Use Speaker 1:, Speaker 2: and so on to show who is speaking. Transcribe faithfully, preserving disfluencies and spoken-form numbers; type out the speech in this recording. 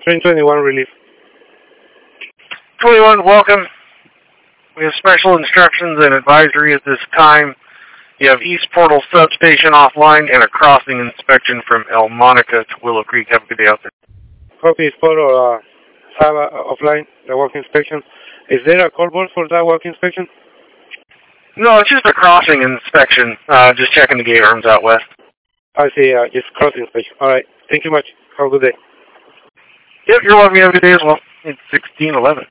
Speaker 1: Train twenty-one relief.
Speaker 2: twenty-one, welcome. We have special instructions and advisory at this time. You have East Portal Substation offline and a crossing inspection from El Monica to Willow Creek. Have a good day out there.
Speaker 1: Copy is Portal, uh, have uh, offline, the walk inspection. Is there a call board for that walk inspection?
Speaker 2: No, it's just a crossing inspection. Uh, just checking the gate arms out west.
Speaker 1: I see, uh, just crossing inspection. All right. Thank you much. Have a good day.
Speaker 2: Yep, you're welcome. You have a good day as well. It's sixteen eleven.